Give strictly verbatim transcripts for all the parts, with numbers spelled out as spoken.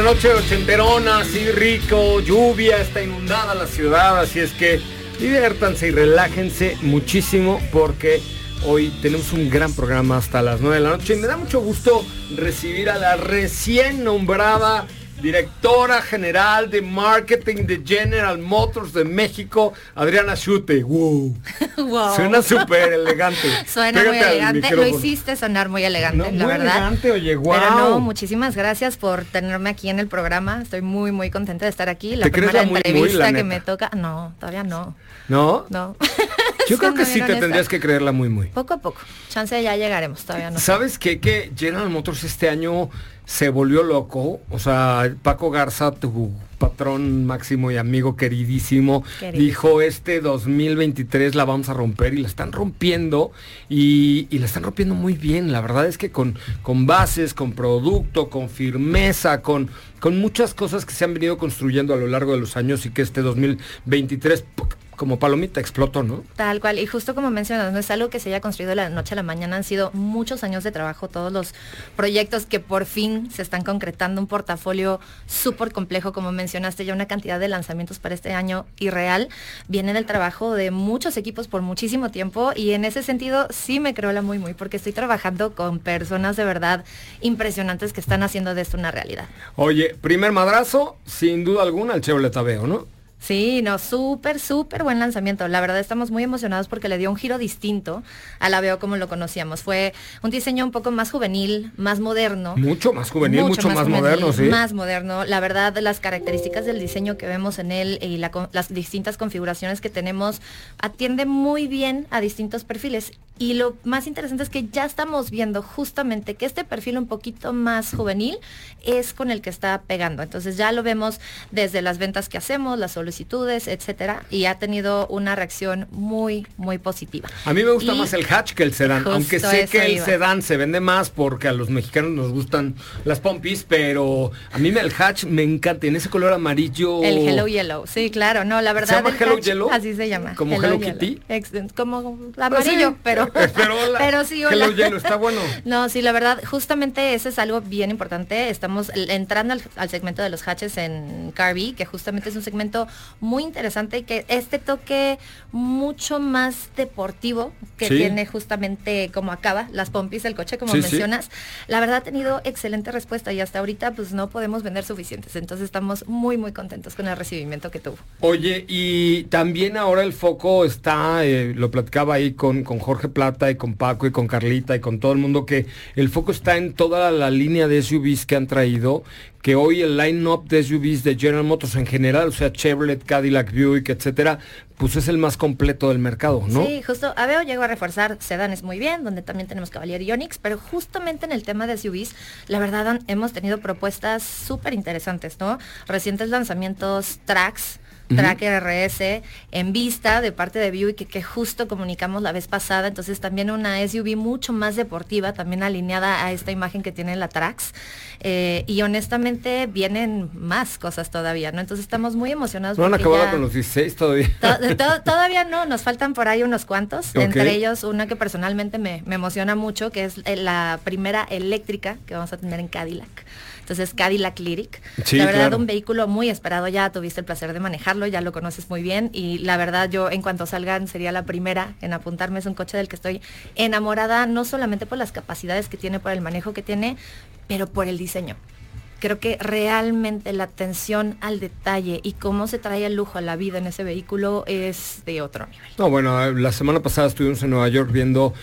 una noche ochenterona, así rico, lluvia, está inundada la ciudad, así es que diviértanse y relájense muchísimo porque hoy tenemos un gran programa hasta las nueve de la noche y me da mucho gusto recibir a la recién nombrada directora general de marketing de General Motors de México, Adriana Schute. Wow. Wow. Suena súper elegante. Suena Pégate muy elegante. Lo micrófono. hiciste sonar muy elegante, No, la muy verdad. elegante, oye, wow. Pero no, muchísimas gracias por tenerme aquí en el programa. Estoy muy, muy contenta de estar aquí. La ¿Te crees primera la muy, muy, entrevista la que neta? me toca. No, todavía no. ¿No? No. Yo creo que Siendo sí bien te honesta. tendrías que creerla muy, muy. Poco a poco. Chance ya llegaremos, todavía no. ¿Sabes qué? Que General Motors este año se volvió loco. O sea, Paco Garza, tu patrón máximo y amigo queridísimo, Queridísimo. dijo este dos mil veintitrés la vamos a romper y la están rompiendo y, y la están rompiendo muy bien. La verdad es que con, con bases, con producto, con firmeza, con, con muchas cosas que se han venido construyendo a lo largo de los años y que este dos mil veintitrés ¡puc! Como palomita explotó, ¿no? Tal cual, y justo como mencionas, no es algo que se haya construido de la noche a la mañana, han sido muchos años de trabajo, todos los proyectos que por fin se están concretando, un portafolio súper complejo, como mencionaste, ya una cantidad de lanzamientos para este año irreal, viene del trabajo de muchos equipos por muchísimo tiempo, y en ese sentido sí me creo la muy muy, porque estoy trabajando con personas de verdad impresionantes que están haciendo de esto una realidad. Oye, primer madrazo, sin duda alguna, el Chevrolet Aveo, ¿no? Sí, no, súper, súper buen lanzamiento. La verdad estamos muy emocionados porque le dio un giro distinto al Aveo como lo conocíamos. Fue un diseño un poco más juvenil, más moderno. Mucho más juvenil, mucho, mucho más, más juvenil, moderno, sí. Más moderno. La verdad, las características del diseño que vemos en él y la, las distintas configuraciones que tenemos atiende muy bien a distintos perfiles. Y lo más interesante es que ya estamos viendo justamente que este perfil un poquito más juvenil es con el que está pegando. Entonces ya lo vemos desde las ventas que hacemos, las solicitudes, etcétera, y ha tenido una reacción muy, muy positiva. A mí me gusta y más el hatch que el sedán, aunque sé que el iba. sedán se vende más porque a los mexicanos nos gustan las pompis, pero a mí el hatch me encanta, en ese color amarillo. El Hello Yellow, sí, claro, no, la verdad. ¿Se llama el Hello hatch, Yellow? Así se llama. ¿Como Hello, Hello Kitty? Ex, como amarillo, sí, pero, pero, hola, pero sí, hola. Hello Yellow, está bueno. No, sí, la verdad, justamente ese es algo bien importante. Estamos entrando al, al segmento de los hatches en Car-B, que justamente es un segmento muy interesante y que este toque mucho más deportivo que sí. tiene justamente como acaba las pompis del coche, como sí, mencionas. Sí. La verdad ha tenido excelente respuesta y hasta ahorita pues no podemos vender suficientes. Entonces estamos muy, muy contentos con el recibimiento que tuvo. Oye, y también ahora el foco está, eh, lo platicaba ahí con, con Jorge Plata y con Paco y con Carlita y con todo el mundo, que el foco está en toda la línea de S U Vs que han traído, que hoy el line-up de S U Vs de General Motors en general, o sea, Chevrolet, Cadillac, Buick, etcétera, pues es el más completo del mercado, ¿no? Sí, justo, Aveo llegó a reforzar sedanes muy bien, donde también tenemos Cavalier y Onix, pero justamente en el tema de S U Vs, la verdad han, hemos tenido propuestas súper interesantes, ¿no? Recientes lanzamientos Trax, Tracker R S en vista de parte de Buick que, que justo comunicamos la vez pasada, entonces también una S U V mucho más deportiva, también alineada a esta imagen que tiene la Trax, eh, y honestamente vienen más cosas todavía, ¿no? Entonces estamos muy emocionados. ¿No han acabado ya... con los dieciséis todavía? To to todavía no, nos faltan por ahí unos cuantos, okay. Entre ellos una que personalmente me, me emociona mucho, que es la primera eléctrica que vamos a tener en Cadillac. Entonces Cadillac Lyric, sí, la verdad claro. Un vehículo muy esperado, ya tuviste el placer de manejarlo, ya lo conoces muy bien y la verdad yo en cuanto salgan sería la primera en apuntarme, es un coche del que estoy enamorada, no solamente por las capacidades que tiene, por el manejo que tiene, pero por el diseño. Creo que realmente la atención al detalle y cómo se trae el lujo a la vida en ese vehículo es de otro nivel. No, bueno, la semana pasada estuvimos en Nueva York viendo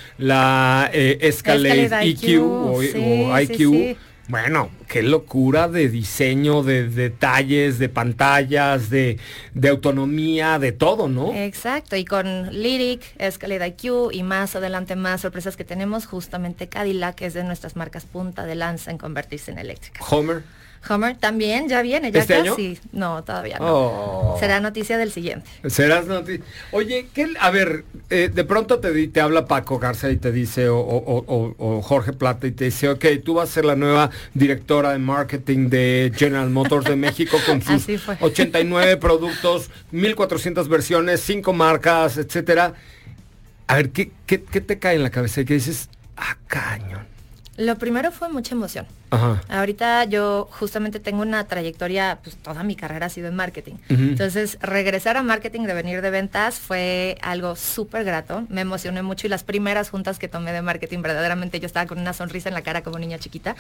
la eh, Escalade, Escalade E Q, I Q o, sí, o I Q. Sí, sí. Bueno, qué locura de diseño, de, de detalles, de pantallas, de, de autonomía, de todo, ¿no? Exacto, y con Lyric, Escalade I Q y más adelante más sorpresas que tenemos, justamente Cadillac, que es de nuestras marcas punta de lanza en convertirse en eléctrica. Homer. Homer también ya viene, ya ¿Este casi. año? No, todavía no. Oh. Será noticia del siguiente. Serás noticia. Oye, ¿qué, a ver, eh, de pronto te, te habla Paco Garza y te dice, o, o, o, o Jorge Plata y te dice, ok, tú vas a ser la nueva directora de marketing de General Motors de México con sus ochenta y nueve productos, mil cuatrocientas versiones, cinco marcas, etcétera. A ver, ¿qué, qué, qué te cae en la cabeza y qué dices? Ah, cañón. Lo primero fue mucha emoción. Ajá. Ahorita yo justamente tengo una trayectoria, pues toda mi carrera ha sido en marketing. Ujú. Entonces, regresar a marketing, de venir de ventas, fue algo súper grato. Me emocioné mucho y las primeras juntas que tomé de marketing, verdaderamente yo estaba con una sonrisa en la cara como niña chiquita.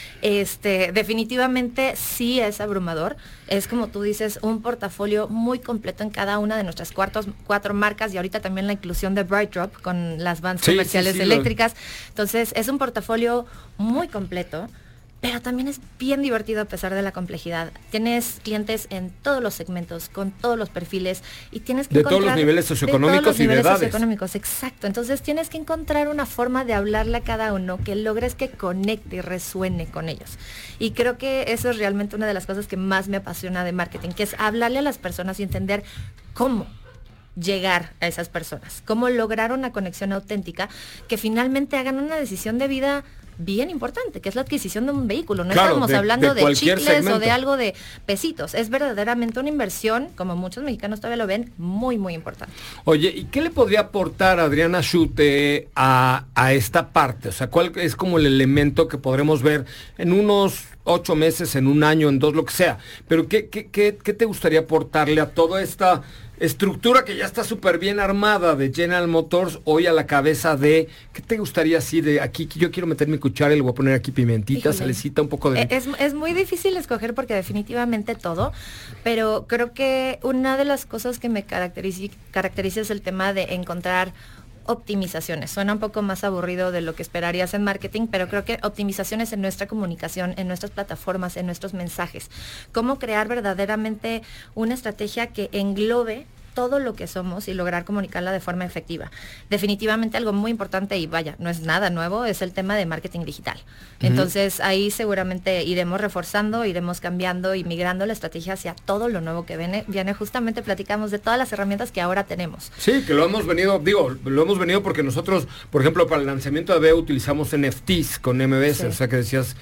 Este, definitivamente sí es abrumador. Es como tú dices, un portafolio muy completo en cada una de nuestras cuartos, cuatro marcas y ahorita también la inclusión de BrightDrop con las vans Sí, comerciales sí, sí, eléctricas. Entonces, es un portafolio muy completo, pero también es bien divertido a pesar de la complejidad. Tienes clientes en todos los segmentos, con todos los perfiles, y tienes que De todos los encontrar- niveles socioeconómicos de todos los y de niveles edades. socioeconómicos, exacto. Entonces tienes que encontrar una forma de hablarle a cada uno que logres que conecte y resuene con ellos. Y creo que eso es realmente una de las cosas que más me apasiona de marketing, que es hablarle a las personas y entender cómo llegar a esas personas, cómo lograr una conexión auténtica que finalmente hagan una decisión de vida bien importante, que es la adquisición de un vehículo. No Claro, estamos de- hablando de de, cualquier chicles segmento. o de algo de pesitos. Es verdaderamente una inversión, como muchos mexicanos todavía lo ven, muy, muy importante. Oye, ¿y qué le podría aportar Adriana Schute a, a esta parte? O sea, ¿cuál es como el elemento que podremos ver en unos ocho meses, en un año, en dos, lo que sea? Pero ¿qué, qué, qué, qué te gustaría aportarle a toda esta estructura que ya está súper bien armada de General Motors hoy a la cabeza de, ¿qué te gustaría así de aquí? Yo quiero meter mi cuchara y le voy a poner aquí pimentita, Híjole. salecita, un poco de... Eh, Es, es muy difícil escoger porque definitivamente todo, pero creo que una de las cosas que me caracteriza, caracteriza es el tema de encontrar optimizaciones. Suena un poco más aburrido de lo que esperarías en marketing, pero creo que optimizaciones en nuestra comunicación, en nuestras plataformas, en nuestros mensajes. Cómo crear verdaderamente una estrategia que englobe todo lo que somos y lograr comunicarla de forma efectiva. Definitivamente algo muy importante y vaya, no es nada nuevo, es el tema de marketing digital. Uh-huh. Entonces ahí seguramente iremos reforzando, iremos cambiando y migrando la estrategia hacia todo lo nuevo que viene. viene. Justamente platicamos de todas las herramientas que ahora tenemos. Sí, que lo hemos venido, digo, lo hemos venido porque nosotros, por ejemplo, para el lanzamiento de A B E utilizamos N F Ts con M B S, sí. O sea que decías...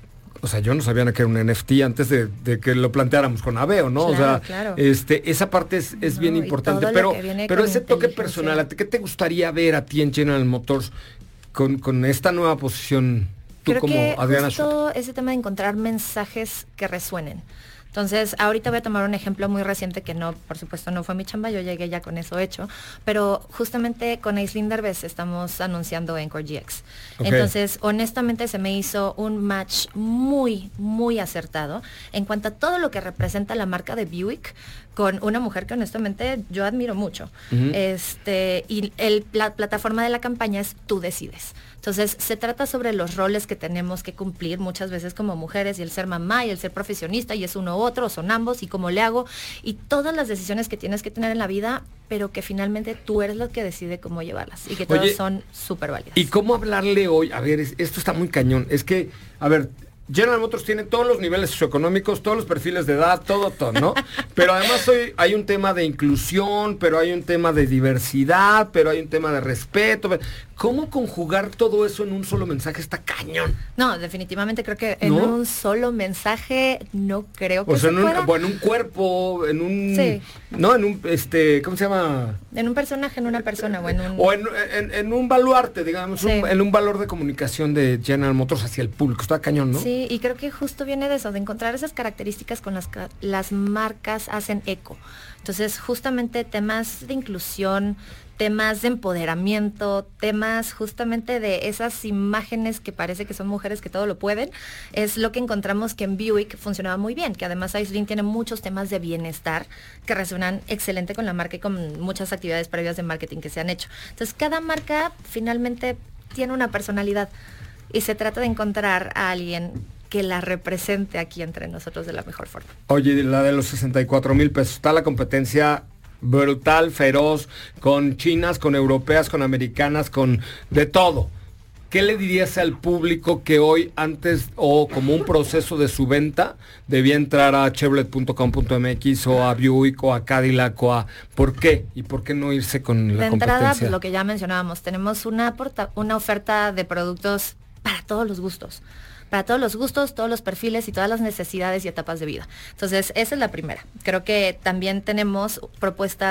O sea, yo no sabía que era un N F T antes de, de que lo planteáramos con A B E O, ¿no? Claro, o sea, claro. este, esa parte es, es no, bien importante. Pero, pero ese toque personal, ¿qué te gustaría ver a ti en General Motors con, con esta nueva posición? Tú Creo como que Adriana justo ese tema de encontrar mensajes que resuenen. Entonces, ahorita voy a tomar un ejemplo muy reciente que no, por supuesto, no fue mi chamba, yo llegué ya con eso hecho, pero justamente con Aislinn Derbez estamos anunciando Encore G X. Okay. Entonces, honestamente se me hizo un match muy, muy acertado en cuanto a todo lo que representa la marca de Buick con una mujer que honestamente yo admiro mucho. Uh-huh. Este, y el, la plataforma de la campaña es Tú Decides. Entonces, se trata sobre los roles que tenemos que cumplir muchas veces como mujeres y el ser mamá y el ser profesionista y es uno u otro, o son ambos y cómo le hago y todas las decisiones que tienes que tener en la vida, pero que finalmente tú eres la que decide cómo llevarlas y que todas Oye, son súper válidas. ¿Y cómo hablarle hoy? A ver, es, esto está muy cañón. Es que, a ver... General Motors tiene todos los niveles socioeconómicos, todos los perfiles de edad, todo, todo, ¿no? Pero además hoy hay un tema de inclusión, pero hay un tema de diversidad, pero hay un tema de respeto. ¿Cómo conjugar todo eso en un solo mensaje? Está cañón. No, definitivamente creo que en ¿No? un solo mensaje no creo que o sea, se en un, pueda. Bueno, en un cuerpo, en un... Sí. No, en un, este, ¿cómo se llama? En un personaje, en una persona o en un... O en, en, en un baluarte, digamos, sí. un, en un valor de comunicación de General Motors hacia el público. Está cañón, ¿no? Sí, y creo que justo viene de eso, de encontrar esas características con las que las marcas hacen eco. Entonces, justamente temas de inclusión, temas de empoderamiento, temas justamente de esas imágenes que parece que son mujeres que todo lo pueden, es lo que encontramos que en Buick funcionaba muy bien, que además Aislinn tiene muchos temas de bienestar que resuenan excelente con la marca y con muchas actividades previas de marketing que se han hecho. Entonces, cada marca finalmente tiene una personalidad y se trata de encontrar a alguien que la represente aquí entre nosotros de la mejor forma. Oye, la de los sesenta y cuatro mil pesos, está la competencia brutal, feroz, con chinas, con europeas, con americanas, con de todo. ¿Qué le dirías al público que hoy, antes o como un proceso de su venta, debía entrar a chevrolet punto com punto m x o a Buick o a Cadillac o a... ¿Por qué? ¿Y por qué no irse con la de competencia? entrada, pues lo que ya mencionábamos, tenemos una, porta, una oferta de productos para todos los gustos. Para todos los gustos, todos los perfiles y todas las necesidades y etapas de vida. Entonces, esa es la primera. Creo que también tenemos propuestas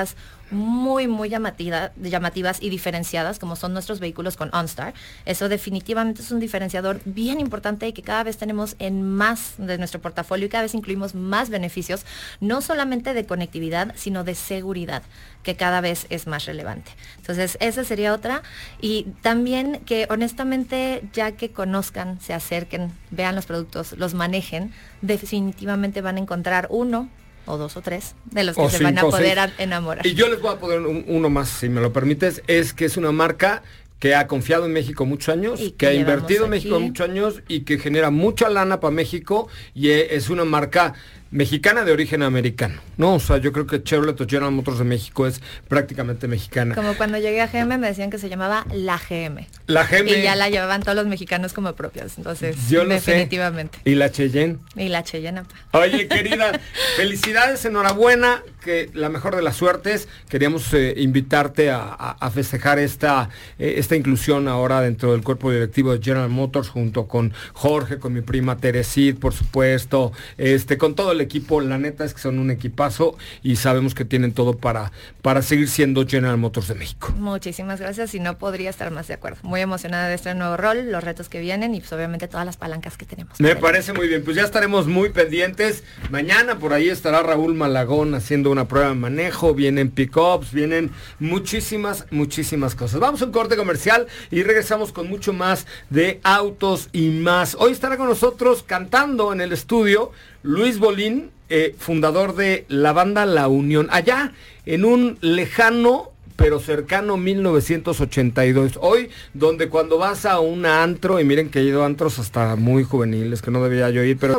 muy, muy llamativa, llamativas y diferenciadas, como son nuestros vehículos con OnStar. Eso definitivamente es un diferenciador bien importante y que cada vez tenemos en más de nuestro portafolio y cada vez incluimos más beneficios, no solamente de conectividad, sino de seguridad, que cada vez es más relevante. Entonces, esa sería otra. Y también que honestamente, ya que conozcan, se acerquen, vean los productos, los manejen, definitivamente van a encontrar uno o dos o tres de los que o se cinco, van a poder seis. enamorar. Y yo les voy a poner un, uno más, si me lo permites, es que es una marca que ha confiado en México muchos años, Y que, que ha invertido en llevamos México aquí. muchos años y que genera mucha lana para México y e- es una marca mexicana de origen americano, ¿no? O sea, yo creo que Chevrolet o General Motors de México es prácticamente mexicana. Como cuando llegué a G M me decían que se llamaba la G M. La G M. Y ya la llevaban todos los mexicanos como propias. Entonces, Yo lo sé. definitivamente. Y la Cheyenne. Y la Cheyenne, pa. Oye, querida, felicidades, enhorabuena, que la mejor de las suertes. Queríamos eh, invitarte a, a- a festejar esta, eh, esta inclusión ahora dentro del cuerpo directivo de General Motors, junto con Jorge, con mi prima Teresid, por supuesto, este, con todo el equipo. La neta es que son un equipazo y sabemos que tienen todo para, para seguir siendo General Motors de México. Muchísimas gracias y no podría estar más de acuerdo. Muy emocionada de este nuevo rol, los retos que vienen y pues obviamente todas las palancas que tenemos. Me parece muy bien, pues ya estaremos muy pendientes. Mañana por ahí estará Raúl Malagón haciendo una prueba de manejo, vienen pick-ups, vienen muchísimas, muchísimas cosas. Vamos a un corte comercial y regresamos con mucho más de autos y más. Hoy estará con nosotros cantando en el estudio Luis Bolín, eh, fundador de la banda La Unión, allá en un lejano pero cercano mil novecientos ochenta y dos. Hoy, donde cuando vas a un antro, y miren que he ido a antros hasta muy juveniles, que no debía yo ir, pero